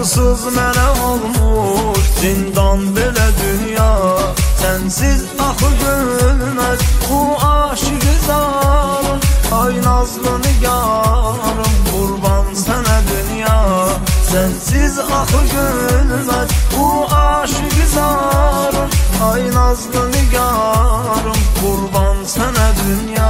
Arsız mənə olmuş zindan belə dünya. Sensiz axı gülməz bu aşık zarım. Ay nazlı nigarım, qurban sənə dünya. Sensiz axı gülməz bu aşık zarım. Ay nazlı nigarım, qurban sənə dünya.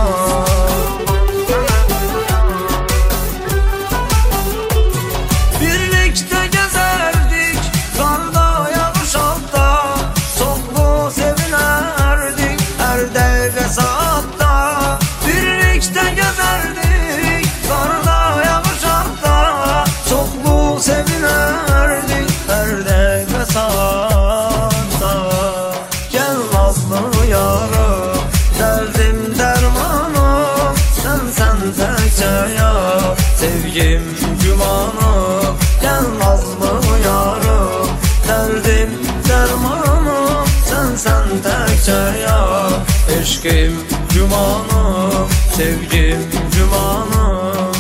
Sevgim gümanım, gel nazlı yarım. Derdim dermanım, sen tekçe ya. Eşkim gümanım, sevgim gümanım.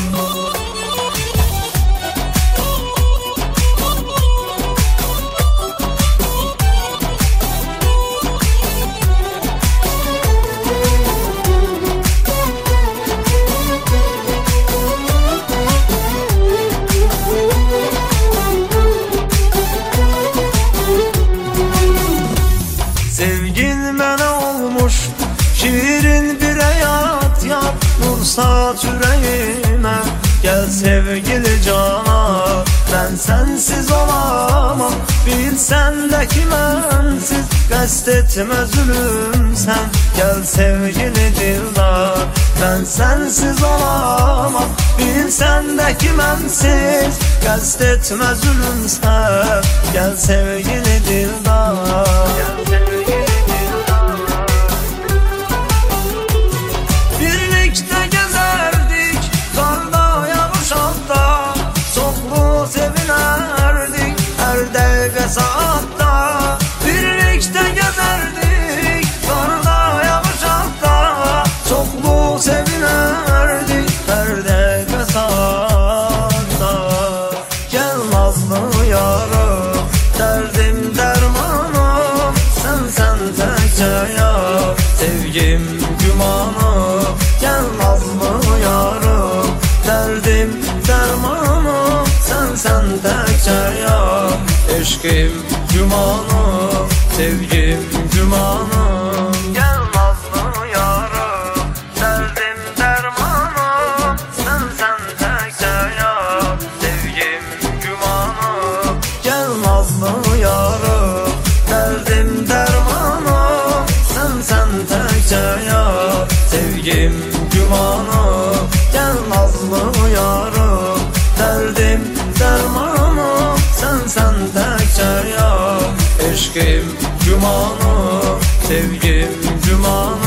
Sevgin mənə olmuş şirin bir hayat yap. Nur saç yüreğime, gel sevgili cana. Ben sensiz olamam, bil sendeki mensiz. Qəst etmə zulüm sen, gel sevgili dildar. Ben sensiz olamam, bil sendeki mensiz. Qəst etmə zulüm sen, gel sevgili dildar. Saatta birlikte gezerdik, karda yağışakta çoklu sevinerdik her dakika saatta. Gel nazlı yarım, derdim dermanım, sen tekçe ya. Sevgim gümanım, gel nazlı yarım. Derdim dermanım, sen tekçe ya. Eşkim gümanım, sevgim gümanım. Gel nazlı yarım, derdim dermanım, sen tekçe ya. Sevgim gümanım. Gel nazlı yarım, derdim dermanım, sen tekçe ya. Sevgim gümanım. Gel nazlı yarım, derdim dermanım, sen tekçe ya. Eşkim gümanım, sevgim gümanım.